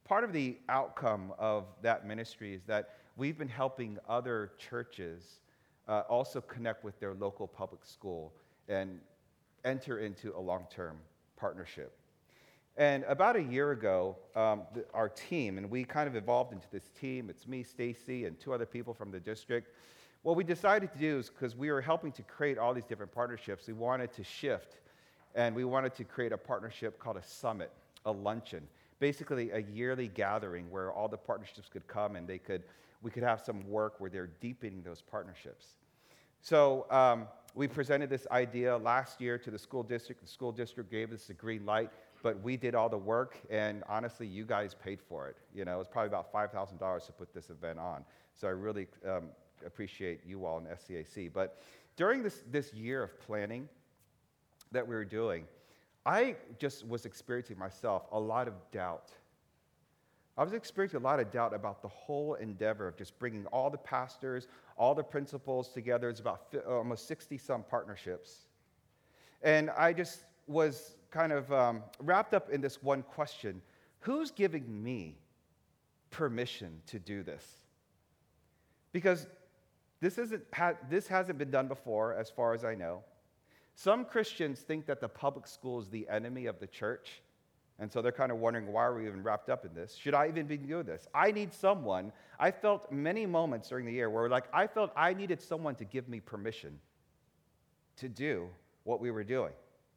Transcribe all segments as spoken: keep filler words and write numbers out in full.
part of the outcome of that ministry is that we've been helping other churches uh, also connect with their local public school and enter into a long-term partnership. And about a year ago, um, the, our team, and we kind of evolved into this team. It's me, Stacy, and two other people from the district. What we decided to do is, because we were helping to create all these different partnerships, we wanted to shift, and we wanted to create a partnership called a summit, a luncheon, basically a yearly gathering where all the partnerships could come and they could, we could have some work where they're deepening those partnerships. So um, we presented this idea last year to the school district. The school district gave us the green light, but we did all the work, and honestly, you guys paid for it. You know, it was probably about five thousand dollars to put this event on. So I really um, appreciate you all in S C A C. But during this, this year of planning that we were doing, I just was experiencing myself a lot of doubt. I was experiencing a lot of doubt about the whole endeavor of just bringing all the pastors, all the principals together. It's about almost sixty-some partnerships. And I just was kind of um, wrapped up in this one question: who's giving me permission to do this? Because this, isn't, ha- this hasn't been done before, as far as I know. Some Christians think that the public school is the enemy of the church, and so they're kind of wondering, why are we even wrapped up in this? Should I even be doing this? I need someone. I felt many moments during the year where like I felt I needed someone to give me permission to do what we were doing.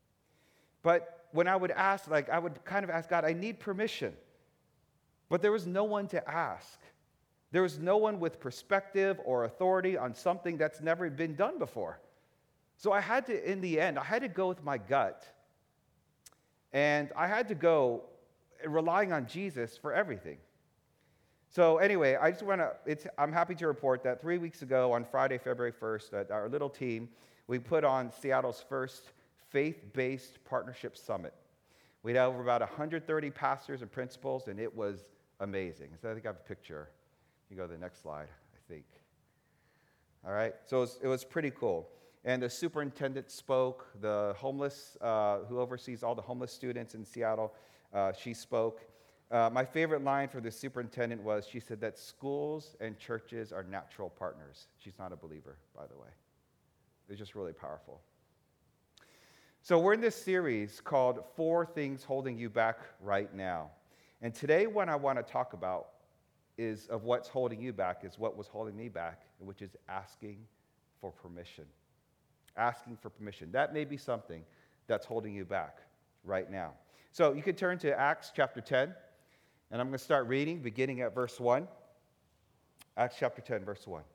But when I would ask, like I would kind of ask God, I need permission. But there was no one to ask. There was no one with perspective or authority on something that's never been done before. So I had to, in the end, I had to go with my gut. And I had to go relying on Jesus for everything. So anyway, I just want to, it's, I'm happy to report that three weeks ago on Friday, February first, at our little team, we put on Seattle's first faith-based partnership summit. We had over about one hundred thirty pastors and principals, and it was amazing. So I think I have a picture. You go to the next slide, I think. All right, so it was, it was pretty cool. And the superintendent spoke. The homeless, uh, who oversees all the homeless students in Seattle, uh, she spoke. Uh, my favorite line for the superintendent was, she said that schools and churches are natural partners. She's not a believer, by the way. It's just really powerful. So we're in this series called Four Things Holding You Back Right Now. And today what I want to talk about is of what's holding you back is what was holding me back, which is asking for permission. Asking for permission. That may be something that's holding you back right now. So you can turn to Acts chapter ten, and I'm going to start reading beginning at verse one. Acts chapter ten, verse one.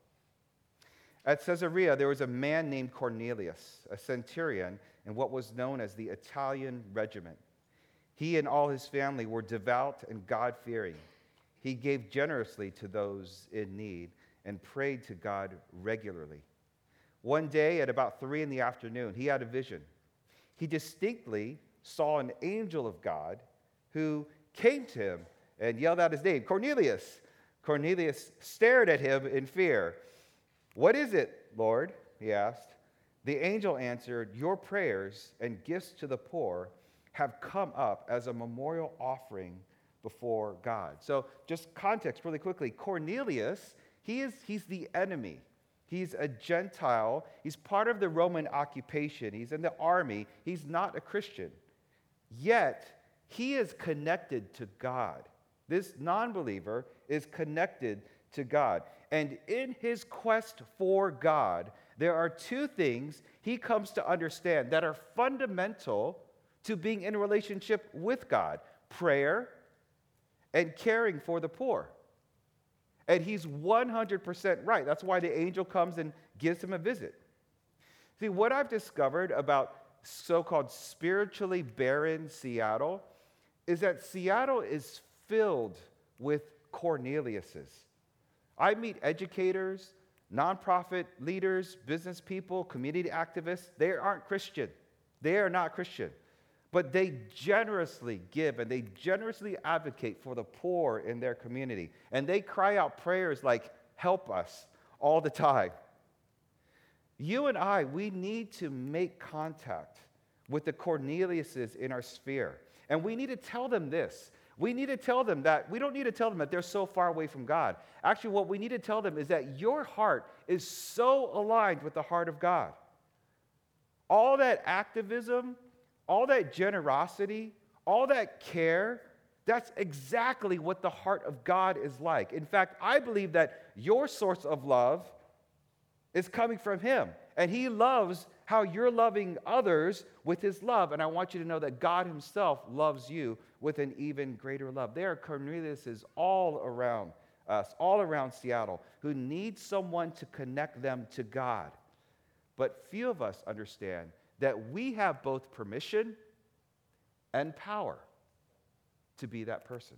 At Caesarea, there was a man named Cornelius, a centurion in what was known as the Italian regiment. He and all his family were devout and God-fearing. He gave generously to those in need and prayed to God regularly. One day at about three in the afternoon, he had a vision. He distinctly saw an angel of God who came to him and yelled out his name, Cornelius. Cornelius stared at him in fear. What is it, Lord? He asked. The angel answered, your prayers and gifts to the poor have come up as a memorial offering before God. So just context really quickly. Cornelius, he is he's the enemy. He's a Gentile. He's part of the Roman occupation. He's in the army. He's not a Christian. Yet, he is connected to God. This non-believer is connected to God. And in his quest for God, there are two things he comes to understand that are fundamental to being in a relationship with God: prayer and caring for the poor. And he's one hundred percent right. That's why the angel comes and gives him a visit. See, what I've discovered about so-called spiritually barren Seattle is that Seattle is filled with Corneliuses. I meet educators, nonprofit leaders, business people, community activists. They aren't Christian. They are not Christian. But they generously give and they generously advocate for the poor in their community. And they cry out prayers like, help us, all the time. You and I, we need to make contact with the Corneliuses in our sphere. And we need to tell them this. We need to tell them that, we don't need to tell them that they're so far away from God. Actually, what we need to tell them is that your heart is so aligned with the heart of God. All that activism, all that generosity, all that care, that's exactly what the heart of God is like. In fact, I believe that your source of love is coming from Him. And He loves how you're loving others with His love. And I want you to know that God Himself loves you with an even greater love. There are Corneliuses all around us, all around Seattle, who need someone to connect them to God. But few of us understand that we have both permission and power to be that person.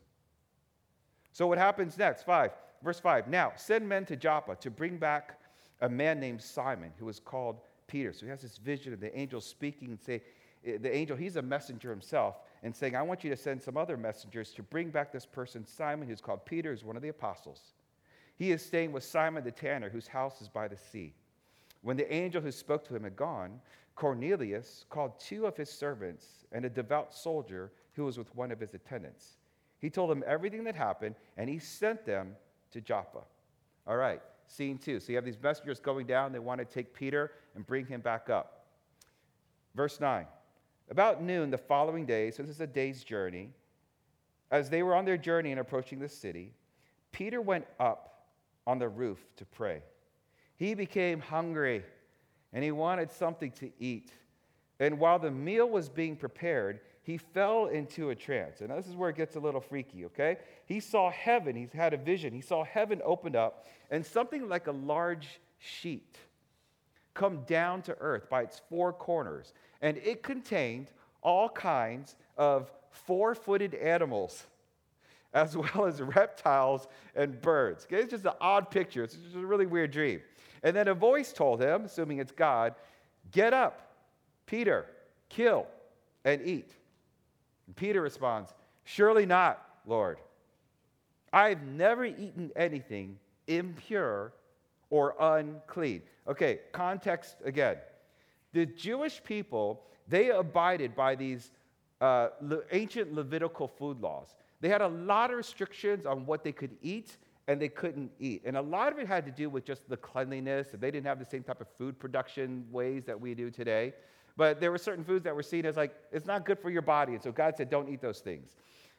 So what happens next? Five, verse five. Now, send men to Joppa to bring back a man named Simon, who is called Peter. So he has this vision of the angel speaking and say, the angel, he's a messenger himself, and saying, I want you to send some other messengers to bring back this person, Simon, who's called Peter, who's one of the apostles. He is staying with Simon the tanner, whose house is by the sea. When the angel who spoke to him had gone, Cornelius called two of his servants and a devout soldier who was with one of his attendants. He told them everything that happened, and he sent them to Joppa. All right, scene two. So you have these messengers going down. They want to take Peter and bring him back up. Verse nine. About noon the following day, so this is a day's journey, as they were on their journey and approaching the city, Peter went up on the roof to pray. He became hungry, and he wanted something to eat. And while the meal was being prepared, he fell into a trance. And this is where it gets a little freaky, okay? He saw heaven. He's had a vision. He saw heaven opened up, and something like a large sheet come down to earth by its four corners. And it contained all kinds of four-footed animals, as well as reptiles and birds. Okay? It's just an odd picture. It's just a really weird dream. And then a voice told him, assuming it's God, get up, Peter, kill and eat. And Peter responds, surely not, Lord. I've never eaten anything impure or unclean. Okay, context again. The Jewish people, they abided by these uh, le- ancient Levitical food laws. They had a lot of restrictions on what they could eat and they couldn't eat. And a lot of it had to do with just the cleanliness. They didn't have the same type of food production ways that we do today. But there were certain foods that were seen as like, it's not good for your body. And so God said, don't eat those things.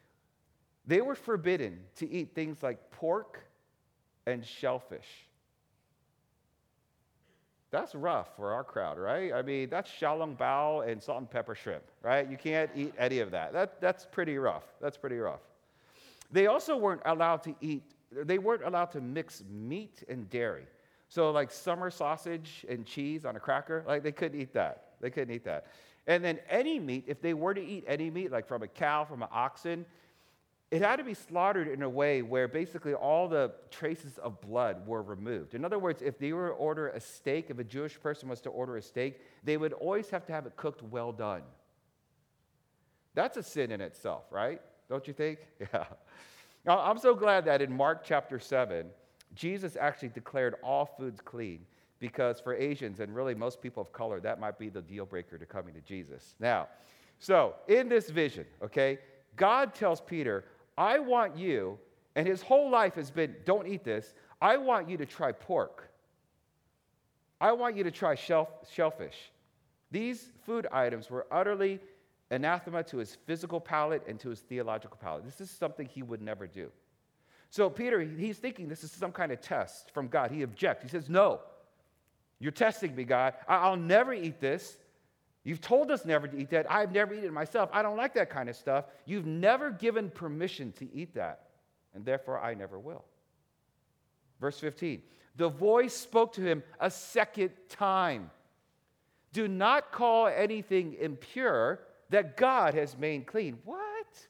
They were forbidden to eat things like pork and shellfish. That's rough for our crowd, right? I mean, that's xiaolong bao and salt and pepper shrimp, right? You can't eat any of that. That that's pretty rough. That's pretty rough. They also weren't allowed to eat, they weren't allowed to mix meat and dairy. So like summer sausage and cheese on a cracker, like they couldn't eat that. They couldn't eat that. And then any meat, if they were to eat any meat, like from a cow, from an oxen, it had to be slaughtered in a way where basically all the traces of blood were removed. In other words, if they were to order a steak, if a Jewish person was to order a steak, they would always have to have it cooked well done. That's a sin in itself, right? Don't you think? Yeah. Now, I'm so glad that in Mark chapter seven, Jesus actually declared all foods clean, because for Asians and really most people of color, that might be the deal breaker to coming to Jesus. Now, so in this vision, okay, God tells Peter, I want you, and his whole life has been, don't eat this. I want you to try pork. I want you to try shell, shellfish. These food items were utterly anathema to his physical palate and to his theological palate. This is something he would never do. So Peter, he's thinking this is some kind of test from God. He objects. He says, no, you're testing me, God. I'll never eat this. You've told us never to eat that. I've never eaten it myself. I don't like that kind of stuff. You've never given permission to eat that, and therefore I never will. Verse fifteen, the voice spoke to him a second time. Do not call anything impure that God has made clean. What?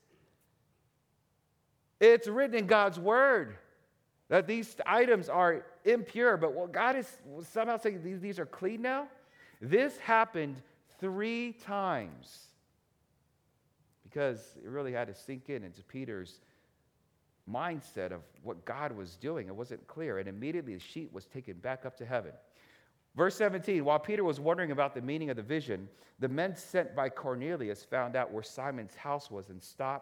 It's written in God's word that these items are impure, but what God is somehow saying these, these are clean now? This happened three times, because it really had to sink in into Peter's mindset of what God was doing. It wasn't clear, and immediately the sheet was taken back up to heaven. Verse seventeen, while Peter was wondering about the meaning of the vision, the men sent by Cornelius found out where Simon's house was and stopped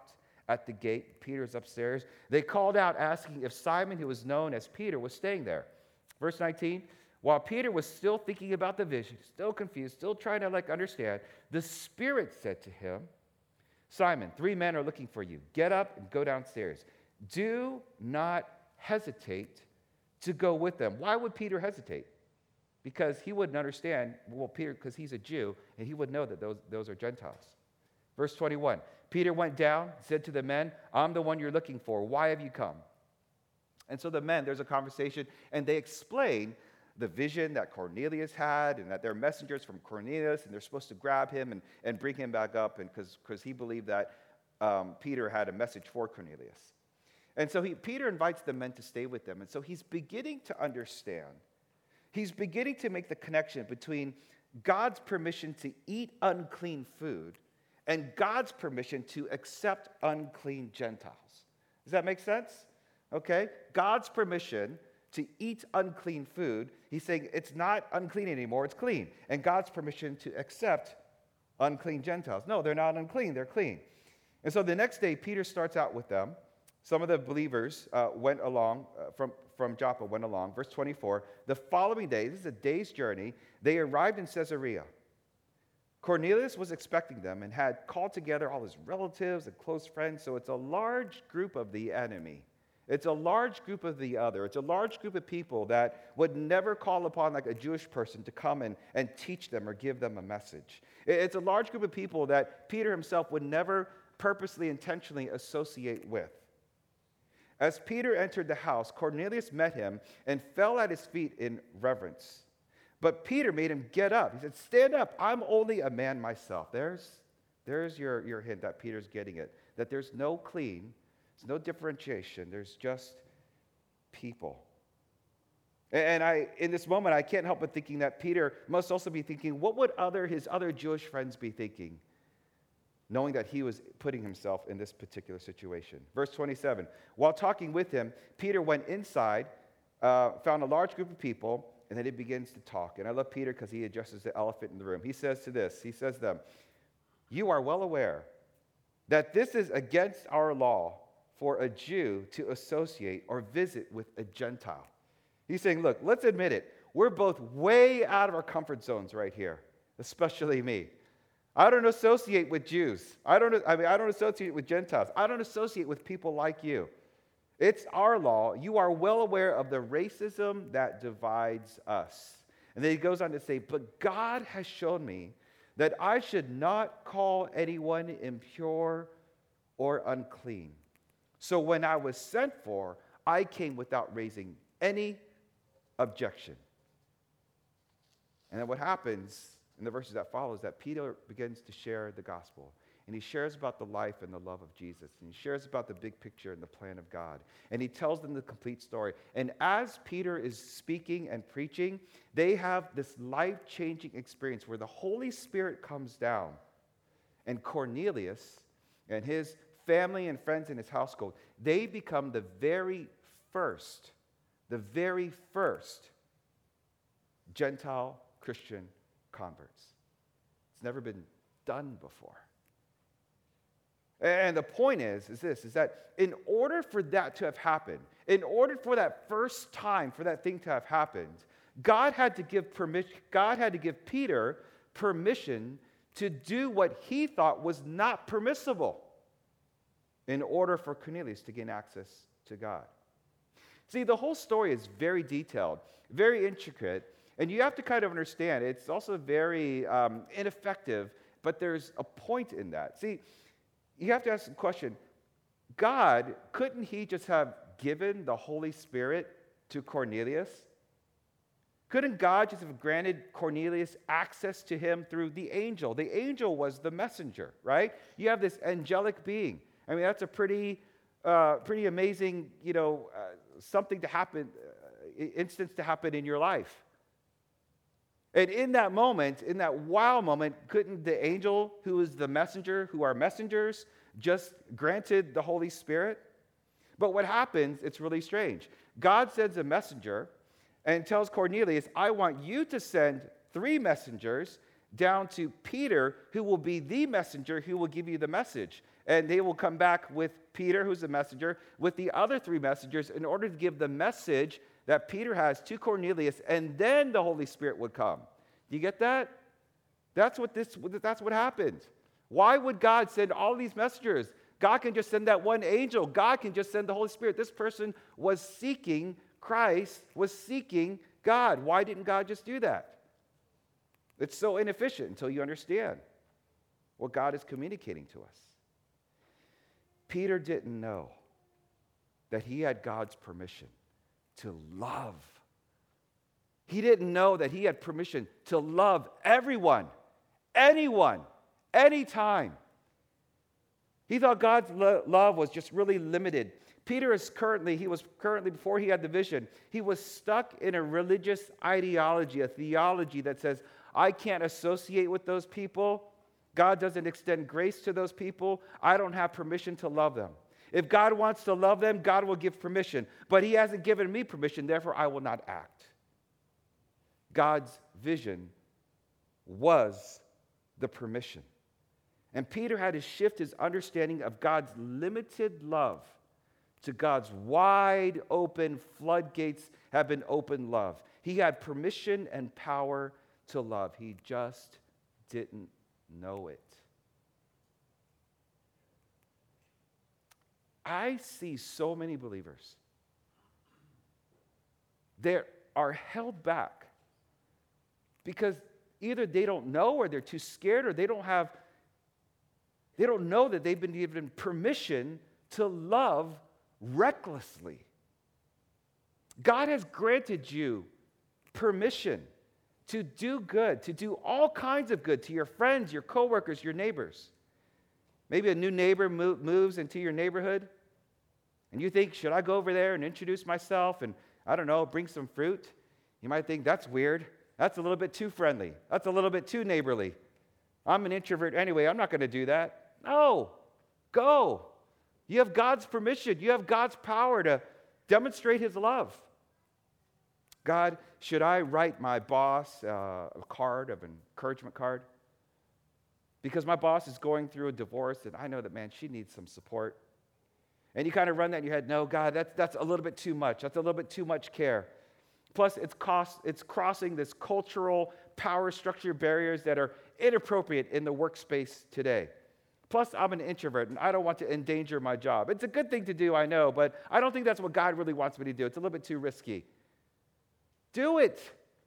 at the gate. Peter's upstairs. They called out asking if Simon, who was known as Peter, was staying there. Verse nineteen, while Peter was still thinking about the vision, still confused, still trying to like understand, the Spirit said to him, Simon, three men are looking for you. Get up and go downstairs. Do not hesitate to go with them. Why would Peter hesitate? Because he wouldn't understand, well, Peter, because he's a Jew, and he would know that those, those are Gentiles. Verse twenty-one, Peter went down, said to the men, I'm the one you're looking for. Why have you come? And so the men, there's a conversation, and they explain the vision that Cornelius had, and that they're messengers from Cornelius, and they're supposed to grab him and, and bring him back up, and because he believed that um, Peter had a message for Cornelius. And so he, Peter invites the men to stay with them, and so he's beginning to understand. He's beginning to make the connection between God's permission to eat unclean food and God's permission to accept unclean Gentiles. Does that make sense? Okay? God's permission to eat unclean food, he's saying it's not unclean anymore, it's clean. And God's permission to accept unclean Gentiles. No, they're not unclean, they're clean. And so the next day, Peter starts out with them. Some of the believers uh, went along uh, from, from Joppa, went along. Verse twenty-four, the following day, this is a day's journey, they arrived in Caesarea. Cornelius was expecting them and had called together all his relatives and close friends, so it's a large group of the enemy. It's a large group of the other. It's a large group of people that would never call upon like a Jewish person to come and, and teach them or give them a message. It's a large group of people that Peter himself would never purposely, intentionally associate with. As Peter entered the house, Cornelius met him and fell at his feet in reverence. But Peter made him get up. He said, stand up. I'm only a man myself. There's, there's your, your hint that Peter's getting it, that there's no clean, there's no differentiation. There's just people. And I, in this moment, I can't help but thinking that Peter must also be thinking, what would other his other Jewish friends be thinking, knowing that he was putting himself in this particular situation? Verse twenty-seven, while talking with him, Peter went inside, uh, found a large group of people, and then he begins to talk. And I love Peter because he addresses the elephant in the room. He says to this, he says to them, you are well aware that this is against our law for a Jew to associate or visit with a Gentile. He's saying, look, let's admit it. We're both way out of our comfort zones right here, especially me. I don't associate with Jews. I don't, I mean, I don't associate with Gentiles. I don't associate with people like you. It's our law. You are well aware of the racism that divides us. And then he goes on to say, but God has shown me that I should not call anyone impure or unclean. So when I was sent for, I came without raising any objection. And then what happens in the verses that follow is that Peter begins to share the gospel. And he shares about the life and the love of Jesus. And he shares about the big picture and the plan of God. And he tells them the complete story. And as Peter is speaking and preaching, they have this life-changing experience where the Holy Spirit comes down. And Cornelius and his family and friends in his household, they become the very first, the very first Gentile Christian converts. It's never been done before. And the point is, is this, is that in order for that to have happened, in order for that first time for that thing to have happened, God had to give permission, God had to give Peter permission to do what he thought was not permissible in order for Cornelius to gain access to God. See, the whole story is very detailed, very intricate, and you have to kind of understand it's also very um, ineffective, but there's a point in that. See, you have to ask the question, God, couldn't he just have given the Holy Spirit to Cornelius? Couldn't God just have granted Cornelius access to him through the angel? The angel was the messenger, right? You have this angelic being. I mean, that's a pretty, uh, pretty amazing, you know, uh, something to happen, uh, instance to happen in your life. And in that moment, in that wow moment, couldn't the angel who is the messenger, who are messengers, just granted the Holy Spirit? But what happens, it's really strange. God sends a messenger and tells Cornelius, I want you to send three messengers down to Peter, who will be the messenger who will give you the message. and they will come back with Peter, who's the messenger, with the other three messengers in order to give the message that Peter has to Cornelius, and then the Holy Spirit would come. Do you get that? That's what this that's what happened. Why would God send all these messengers? God can just send that one angel. God can just send the Holy Spirit. This person was seeking Christ, was seeking God. Why didn't God just do that? It's so inefficient until you understand what God is communicating to us. Peter didn't know that he had God's permission to love. He didn't know that he had permission to love everyone, anyone, anytime. He thought God's lo- love was just really limited. Peter is currently, he was currently, before he had the vision, he was stuck in a religious ideology, a theology that says, I can't associate with those people. God doesn't extend grace to those people. I don't have permission to love them. If God wants to love them, God will give permission. But he hasn't given me permission, therefore I will not act. God's vision was the permission. And Peter had to shift his understanding of God's limited love to God's wide open floodgates have been open love. He had permission and power to love. He just didn't know it. I see so many believers. They are held back because either they don't know or they're too scared or they don't have, they don't know that they've been given permission to love recklessly. God has granted you permission to do good, to do all kinds of good to your friends, your coworkers, your neighbors. Maybe a new neighbor move, moves into your neighborhood, and you think, should I go over there and introduce myself and, I don't know, bring some fruit? You might think, that's weird. That's a little bit too friendly. That's a little bit too neighborly. I'm an introvert anyway. I'm not going to do that. No, go. You have God's permission. You have God's power to demonstrate his love. God, should I write my boss uh, a card of an encouragement card? Because my boss is going through a divorce and I know that, man, she needs some support. And you kind of run that in your head, no, God, that's, that's a little bit too much. That's a little bit too much care. Plus, it's, cost, it's crossing this cultural power structure barriers that are inappropriate in the workspace today. Plus, I'm an introvert, and I don't want to endanger my job. It's a good thing to do, I know, but I don't think that's what God really wants me to do. It's a little bit too risky. Do it.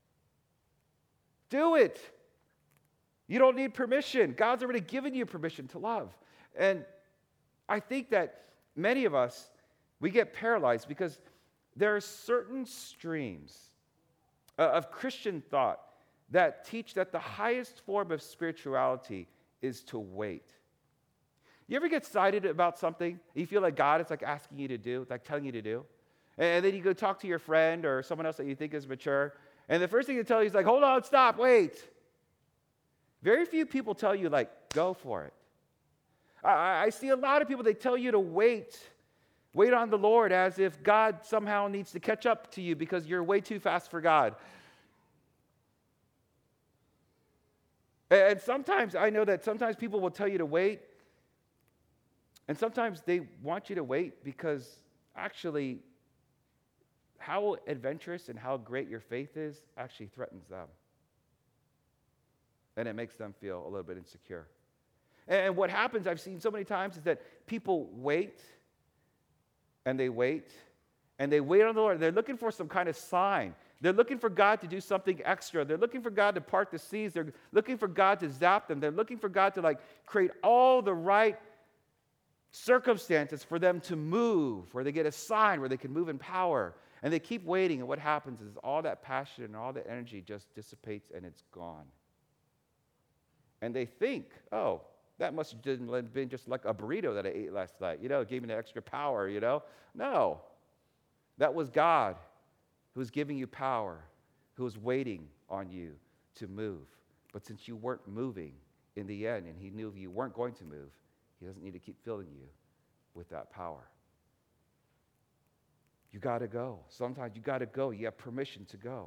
Do it. You don't need permission. God's already given you permission to love. And I think that many of us, we get paralyzed because there are certain streams of Christian thought that teach that the highest form of spirituality is to wait. You ever get excited about something you feel like God is like asking you to do, like telling you to do? And then you go talk to your friend or someone else that you think is mature, and the first thing they tell you is like, hold on, stop, wait. Very few people tell you, like, go for it. I, I see a lot of people, they tell you to wait. Wait on the Lord as if God somehow needs to catch up to you because you're way too fast for God. And sometimes, I know that sometimes people will tell you to wait, and sometimes they want you to wait because actually how adventurous and how great your faith is actually threatens them. And it makes them feel a little bit insecure. And what happens, I've seen so many times, is that people wait, and they wait, and they wait on the Lord. They're looking for some kind of sign. They're looking for God to do something extra. They're looking for God to part the seas. They're looking for God to zap them. They're looking for God to like create all the right circumstances for them to move, where they get a sign, where they can move in power. And they keep waiting, and what happens is all that passion and all that energy just dissipates and it's gone. And they think, oh, that must have been just like a burrito that I ate last night. You know, it gave me the extra power, you know. No, that was God who was giving you power, who was waiting on you to move. But since you weren't moving in the end, and he knew you weren't going to move, he doesn't need to keep filling you with that power. You got to go. Sometimes you got to go. You have permission to go.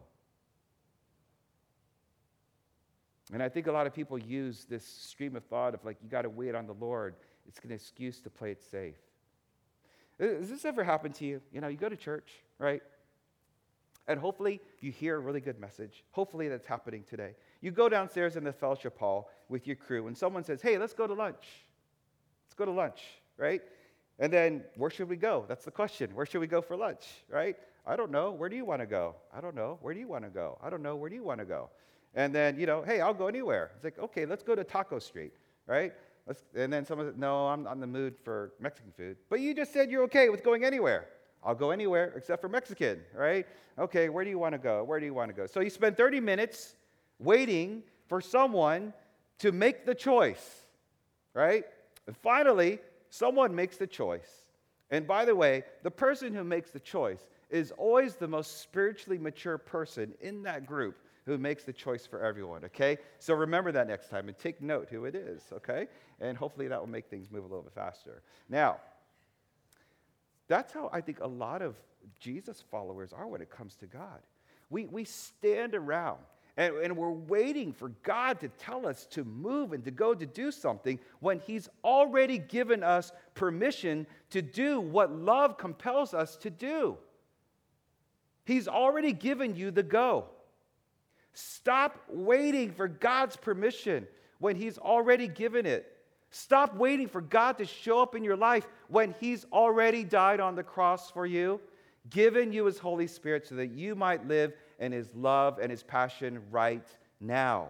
And I think a lot of people use this stream of thought of like, you got to wait on the Lord It's an excuse to play it safe. Has this ever happened to you? You know, you go to church, right? And hopefully you hear a really good message. Hopefully that's happening today. You go downstairs in the fellowship hall with your crew, and someone says, hey, let's go to lunch. Let's go to lunch, right? And then where should we go? That's the question. Where should we go for lunch, right? I don't know. Where do you want to go? I don't know. Where do you want to go? I don't know. Where do you want to go? And then, you know, hey, I'll go anywhere. It's like, okay, let's go to Taco Street, right? Let's, and then someone says, no, I'm not in the mood for Mexican food. But you just said you're okay with going anywhere. I'll go anywhere except for Mexican, right? Okay, where do you want to go? Where do you want to go? So you spend thirty minutes waiting for someone to make the choice, right? And finally, someone makes the choice. And by the way, the person who makes the choice is always the most spiritually mature person in that group who makes the choice for everyone, okay? So remember that next time and take note who it is, okay? And hopefully that will make things move a little bit faster. Now, that's how I think a lot of Jesus followers are when it comes to God. We, we stand around and, and we're waiting for God to tell us to move and to go to do something when he's already given us permission to do what love compels us to do. He's already given you the go. Stop waiting for God's permission when he's already given it. Stop waiting for God to show up in your life when he's already died on the cross for you, given you his Holy Spirit so that you might live in his love and his passion right now.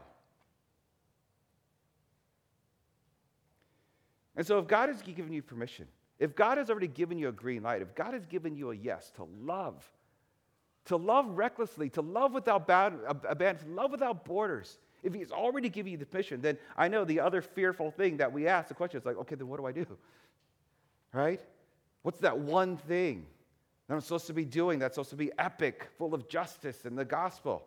And so if God has given you permission, if God has already given you a green light, if God has given you a yes to love, to love recklessly, to love without abandon, to love without borders. If he's already given you the permission, then I know the other fearful thing that we ask, the question is like, okay, then what do I do? Right? What's that one thing that I'm supposed to be doing that's supposed to be epic, full of justice and the gospel?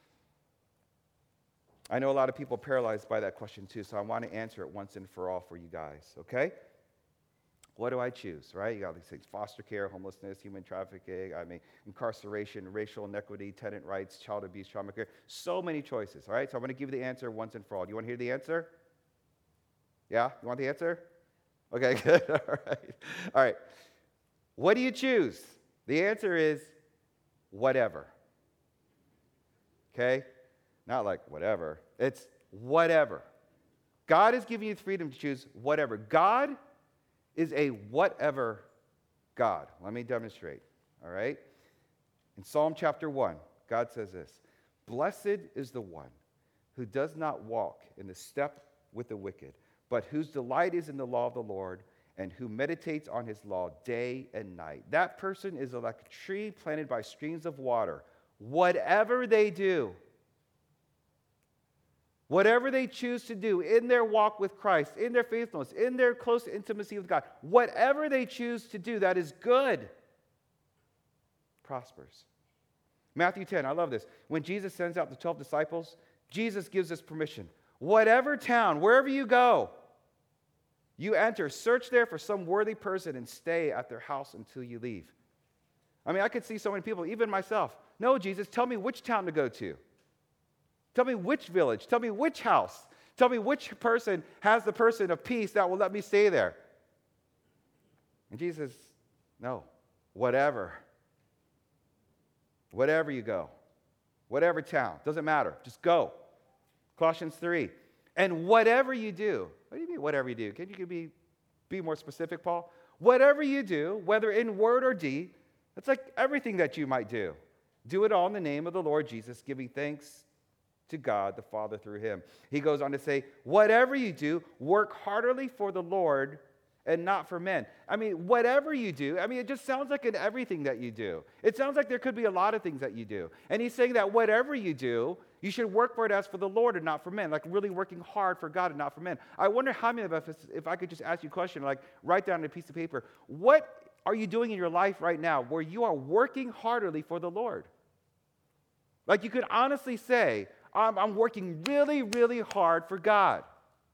I know a lot of people are paralyzed by that question too, so I want to answer it once and for all for you guys, okay? What do I choose, right? You got these things: foster care, homelessness, human trafficking, I mean, incarceration, racial inequity, tenant rights, child abuse, trauma care. So many choices, all right? So I'm going to give you the answer once and for all. Do you want to hear the answer? Yeah? You want the answer? Okay, good. All right. All right. What do you choose? The answer is whatever. Okay? Not like whatever. It's whatever. God has given you the freedom to choose whatever. God is a whatever God. Let me demonstrate, all right? In Psalm chapter one, God says this: blessed is the one who does not walk in the step with the wicked, but whose delight is in the law of the Lord, and who meditates on his law day and night. That person is like a tree planted by streams of water. Whatever they do, whatever they choose to do in their walk with Christ, in their faithfulness, in their close intimacy with God, whatever they choose to do that is good, prospers. Matthew ten, I love this. When Jesus sends out the twelve disciples, Jesus gives us permission. Whatever town, wherever you go, you enter, search there for some worthy person and stay at their house until you leave. I mean, I could see so many people, even myself. No, Jesus, tell me which town to go to. Tell me which village. Tell me which house. Tell me which person has the person of peace that will let me stay there. And Jesus, no, whatever. Whatever you go. Whatever town. Doesn't matter. Just go. Colossians three. And whatever you do. What do you mean whatever you do? Can you be, be more specific, Paul? Whatever you do, whether in word or deed, it's like everything that you might do. Do it all in the name of the Lord Jesus, giving thanks to God the Father through him. He goes on to say, whatever you do, work heartily for the Lord and not for men. I mean, whatever you do, I mean, it just sounds like in everything that you do. It sounds like there could be a lot of things that you do. And he's saying that whatever you do, you should work for it as for the Lord and not for men, like really working hard for God and not for men. I wonder how many of us, if I could just ask you a question, like write down on a piece of paper, what are you doing in your life right now where you are working heartily for the Lord? Like you could honestly say, I'm, I'm working really, really hard for God.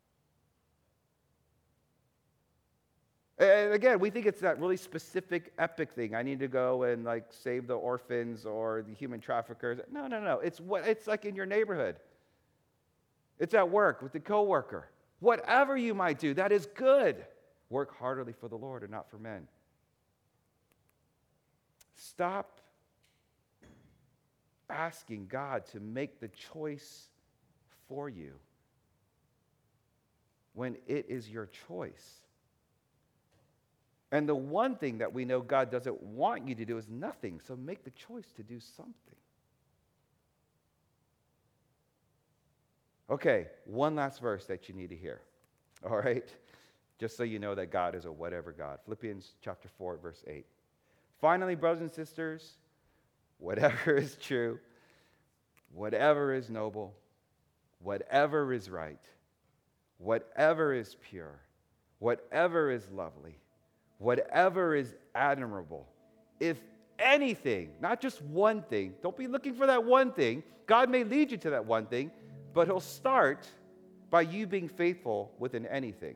And again, we think it's that really specific, epic thing. I need to go and like save the orphans or the human traffickers. No, no, no. It's what it's like in your neighborhood. It's at work with the coworker. Whatever you might do, that is good. Work heartily for the Lord and not for men. Stop asking God to make the choice for you when it is your choice. And the one thing that we know God doesn't want you to do is nothing, so make the choice to do something. Okay, one last verse that you need to hear, all right? Just so you know that God is a whatever God. Philippians chapter four, verse eight. Finally, brothers and sisters, whatever is true, whatever is noble, whatever is right, whatever is pure, whatever is lovely, whatever is admirable, if anything, not just one thing, don't be looking for that one thing. God may lead you to that one thing, but he'll start by you being faithful within anything.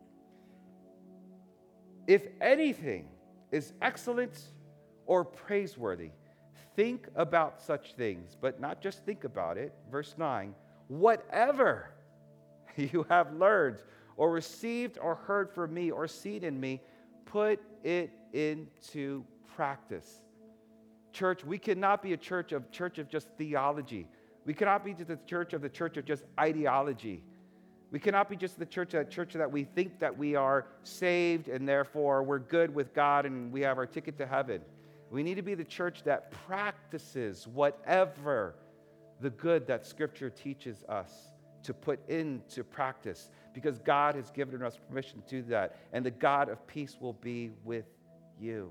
If anything is excellent or praiseworthy, think about such things, but not just think about it. Verse nine, whatever you have learned or received or heard from me or seen in me, put it into practice. Church, we cannot be a church of church of just theology. We cannot be the church of the church of just ideology. We cannot be just the church that church that we think that we are saved and therefore we're good with God and we have our ticket to heaven. We need to be the church that practices whatever the good that Scripture teaches us to put into practice, because God has given us permission to do that, and the God of peace will be with you.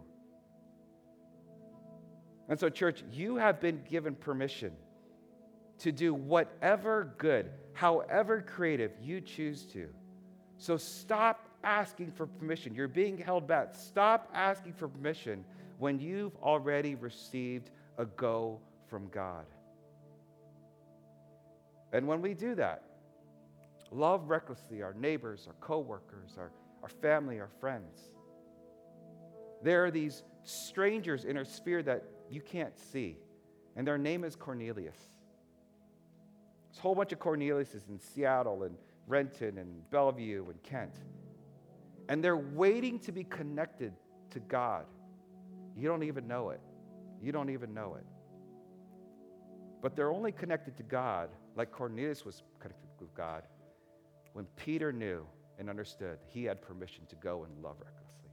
And so, church, you have been given permission to do whatever good, however creative you choose to. So stop asking for permission. You're being held back. Stop asking for permission when you've already received a go from God. And when we do that, love recklessly our neighbors, our coworkers, our, our family, our friends. There are these strangers in our sphere that you can't see, and their name is Cornelius. There's a whole bunch of Corneliuses in Seattle and Renton and Bellevue and Kent. And they're waiting to be connected to God. You don't even know it. You don't even know it. But they're only connected to God, like Cornelius was connected with God, when Peter knew and understood he had permission to go and love recklessly.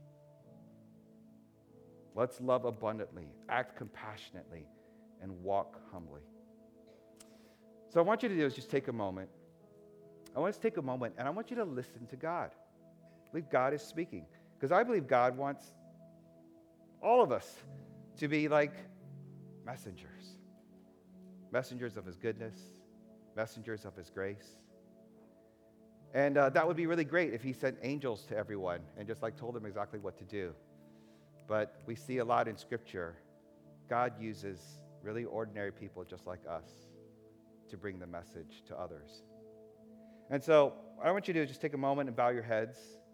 Let's love abundantly, act compassionately, and walk humbly. So I want you to do is just take a moment. I want us to take a moment, and I want you to listen to God. I believe God is speaking, because I believe God wants all of us to be like messengers. Messengers of his goodness, messengers of his grace. And uh, that would be really great if he sent angels to everyone and just like told them exactly what to do. But we see a lot in Scripture. God uses really ordinary people just like us to bring the message to others. And so what I want you to do is just take a moment and bow your heads.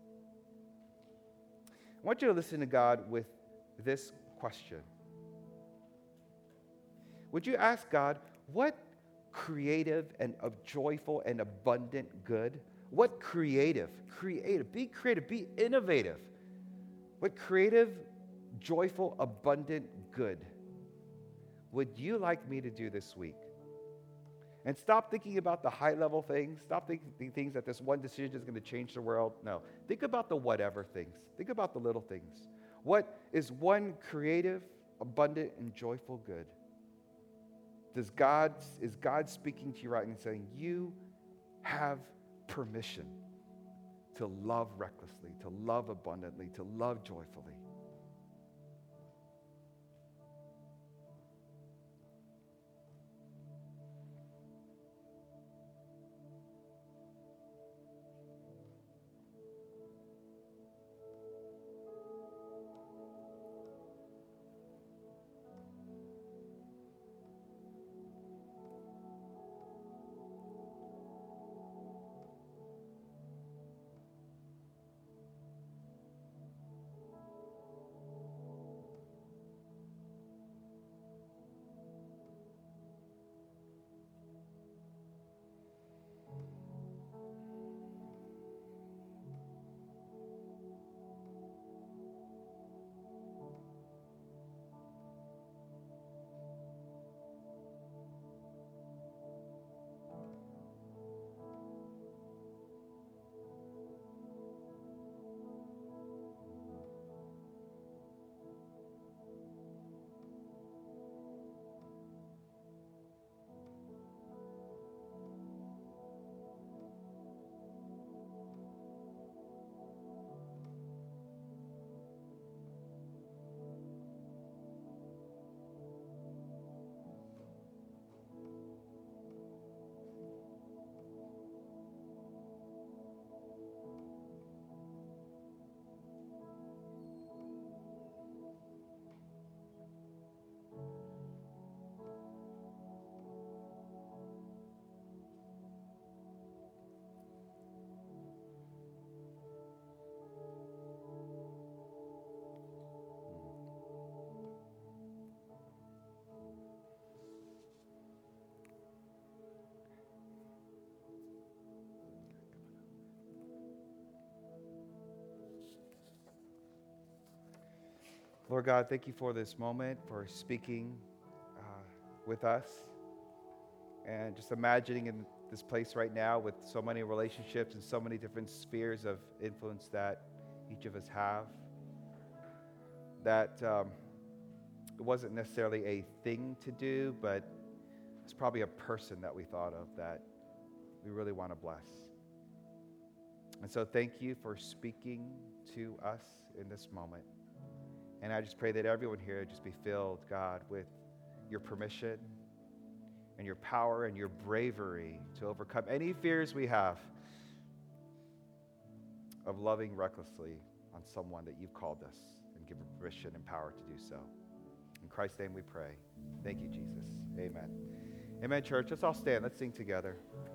I want you to listen to God with this question. Would you ask God, what creative and of joyful and abundant good? What creative, creative, be creative, be innovative. What creative, joyful, abundant good would you like me to do this week? And stop thinking about the high-level things. Stop thinking things that this one decision is going to change the world. No. Think about the whatever things. Think about the little things. What is one creative, abundant, and joyful good? Does God, is God speaking to you right now and saying, you have permission to love recklessly, to love abundantly, to love joyfully? Lord God, thank you for this moment, for speaking uh, with us. And just imagining in this place right now with so many relationships and so many different spheres of influence that each of us have, that um, it wasn't necessarily a thing to do, but it's probably a person that we thought of that we really want to bless. And so thank you for speaking to us in this moment. And I just pray that everyone here just be filled, God, with your permission and your power and your bravery to overcome any fears we have of loving recklessly on someone that you've called us and given permission and power to do so. In Christ's name we pray. Thank you, Jesus. Amen. Amen, church. Let's all stand. Let's sing together.